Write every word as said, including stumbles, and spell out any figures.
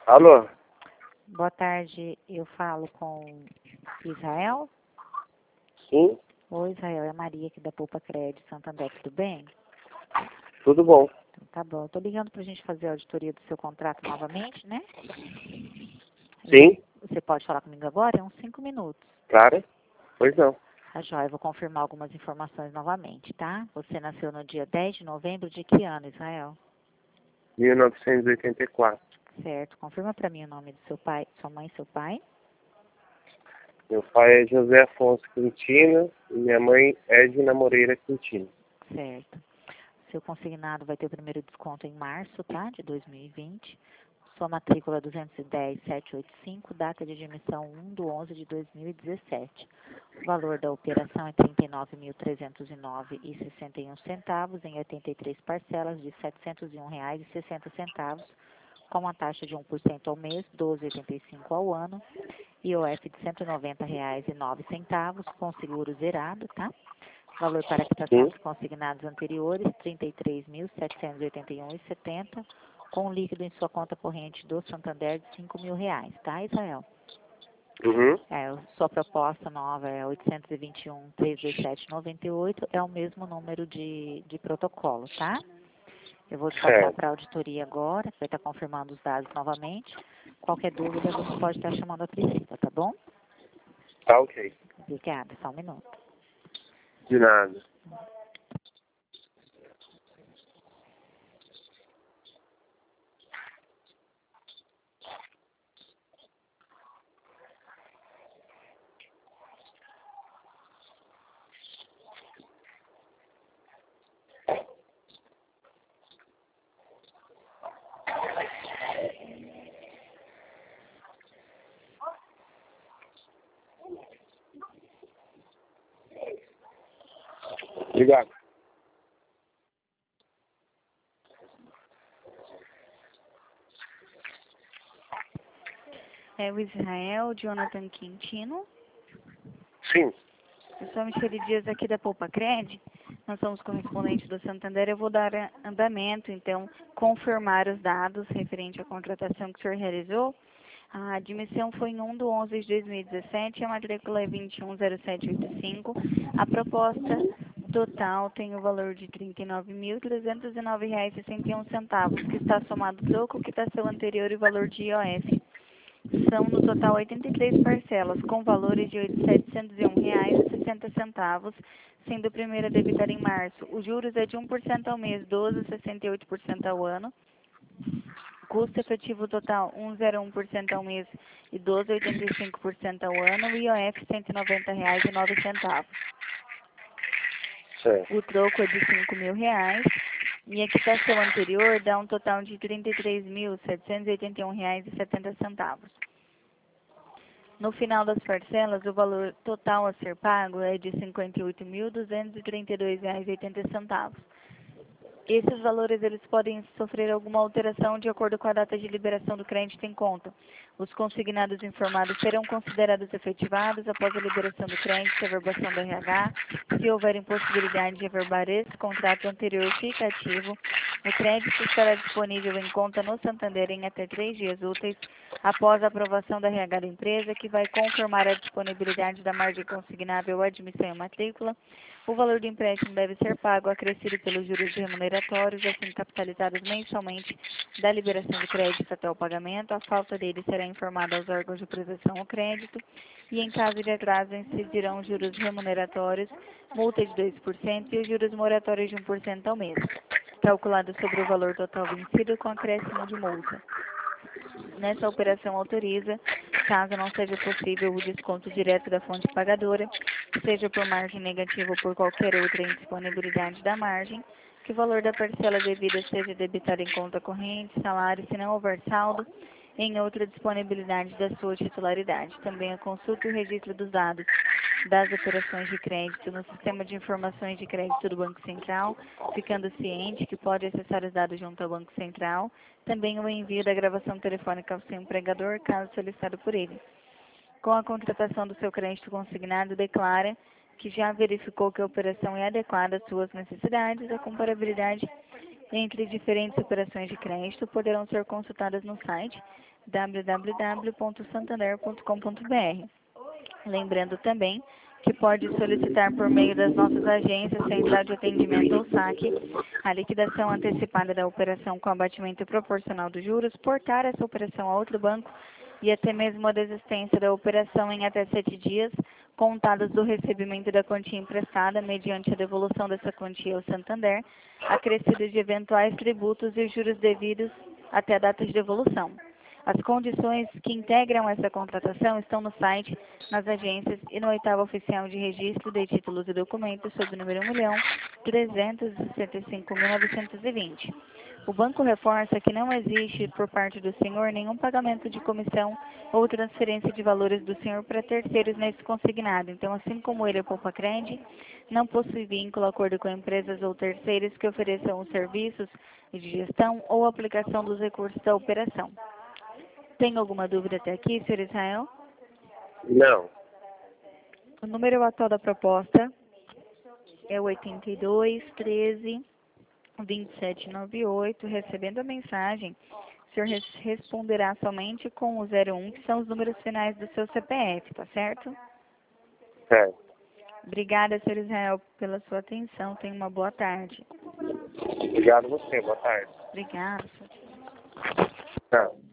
Alô? Boa tarde, eu falo com Israel. Sim, Oi, Israel, é a Maria aqui da Poupa Crédito Santander, tudo bem? tudo bom. Então, tá bom, tô ligando pra gente fazer a auditoria do seu contrato novamente, né? Sim, Você pode falar comigo agora? É uns cinco minutos. claro. Pois não. Tá joia, eu vou confirmar algumas informações novamente, tá? Você nasceu no dia dez de novembro de que ano, Israel? mil novecentos e oitenta e quatro. Certo, confirma pra mim o nome do seu pai, sua mãe e seu pai. Meu pai é José Afonso Quintino e minha mãe é Edna Moreira Quintino. Certo. Seu consignado vai ter o primeiro desconto em março, tá? De dois mil e vinte. Sua matrícula duzentos e dez, setecentos e oitenta e cinco, data de admissão um de onze de dois mil e dezessete. O valor da operação é trinta e nove mil trezentos e nove reais e sessenta e um centavos em oitenta e três parcelas de setecentos e um reais e sessenta centavos, com uma taxa de um por cento ao mês, doze vírgula oitenta e cinco ao ano, I O F de cento e noventa reais e nove centavos, com seguro zerado, tá? Valor para a quitação Sim, dos consignados anteriores, trinta e três mil setecentos e oitenta e um reais e setenta centavos, com líquido em sua conta corrente do Santander de cinco mil reais, tá, Israel? uhum, É, sua proposta nova é oitocentos e vinte e um, trezentos e vinte e sete, noventa e oito, é o mesmo número de, de protocolo, tá? Eu vou te passar certo. para a auditoria agora, vai estar confirmando os dados novamente. Qualquer dúvida você pode estar chamando a Priscila, tá bom? Tá ok. Obrigada, só um minuto. De nada. Obrigado. É o Israel Jonathan Quintino. Sim, Eu sou a Michele Dias aqui da Poupa Cred. Nós somos correspondentes do Santander. Eu vou dar andamento, então, confirmar os dados referente à contratação que o senhor realizou. A admissão foi em um de onze de dois mil e dezessete, a matrícula é vinte e um zero sete oito cinco. A proposta total tem o valor de trinta e nove mil trezentos e nove reais e sessenta e um centavos, que está somado troco, quitação anterior e valor de I O F. São no total oitenta e três parcelas, com valores de setecentos e um reais e sessenta centavos, sendo a primeira debitada em março. Os juros é de um por cento ao mês, doze vírgula sessenta e oito por cento ao ano. Custo efetivo total um vírgula zero um por cento ao mês e doze vírgula oitenta e cinco por cento ao ano. I O F cento e noventa reais e nove centavos. certo. O troco é de cinco mil reais. E a quitação anterior dá um total de trinta e três mil setecentos e oitenta e um reais e setenta centavos. No final das parcelas, o valor total a ser pago é de cinquenta e oito mil duzentos e trinta e dois reais e oitenta centavos. Esses valores eles podem sofrer alguma alteração de acordo com a data de liberação do crédito em conta. Os consignados informados serão considerados efetivados após a liberação do crédito e a averbação do R H. Se houver impossibilidade de averbar esse contrato anterior fica ativo, o crédito estará disponível em conta no Santander em até três dias úteis após a aprovação da R H da empresa, que vai confirmar a disponibilidade da margem consignável, admissão e matrícula. O valor do empréstimo deve ser pago acrescido pelos juros remuneratórios, assim capitalizados mensalmente da liberação do crédito até o pagamento. A falta dele será informada aos órgãos de proteção ao crédito e, em caso de atraso, incidirão os juros remuneratórios, multa de dois por cento e os juros moratórios de um por cento ao mês, calculado sobre o valor total vencido com acréscimo de multa. Nessa operação autoriza, caso não seja possível o desconto direto da fonte pagadora, seja por margem negativa ou por qualquer outra indisponibilidade da margem, que o valor da parcela devida seja debitado em conta corrente, salário, se não houver saldo, em outra disponibilidade da sua titularidade. Também a consulta e o registro dos dados das operações de crédito no Sistema de Informações de Crédito do Banco Central, ficando ciente que pode acessar os dados junto ao Banco Central. Também o envio da gravação telefônica ao seu empregador, caso solicitado por ele. Com a contratação do seu crédito consignado, declara que já verificou que a operação é adequada às suas necessidades. A comparabilidade entre diferentes operações de crédito poderão ser consultadas no site w w w ponto santander ponto com ponto b r. Lembrando também que pode solicitar por meio das nossas agências, central de atendimento ou saque, a liquidação antecipada da operação com abatimento proporcional dos juros, portar essa operação a outro banco e até mesmo a desistência da operação em até sete dias, contados do recebimento da quantia emprestada, mediante a devolução dessa quantia ao Santander, acrescido de eventuais tributos e juros devidos até a data de devolução. As condições que integram essa contratação estão no site, nas agências e no oitavo oficial de registro de títulos e documentos sob o número um milhão trezentos e sessenta e cinco mil novecentos e vinte. O banco reforça que não existe por parte do senhor nenhum pagamento de comissão ou transferência de valores do senhor para terceiros nesse consignado. Então, assim como ele é Poupa Cred, não possui vínculo, acordo com empresas ou terceiros que ofereçam os serviços de gestão ou aplicação dos recursos da operação. Tem alguma dúvida até aqui, senhor Israel? Não. O número atual da proposta é o oitenta e dois, treze, vinte e sete, noventa e oito. Recebendo a mensagem, o senhor res responderá somente com o zero um, que são os números finais do seu C P F, tá certo? Certo. Obrigada, senhor Israel, pela sua atenção. Tenha uma boa tarde. Obrigado a você. Boa tarde. Obrigada, senhor. Tchau.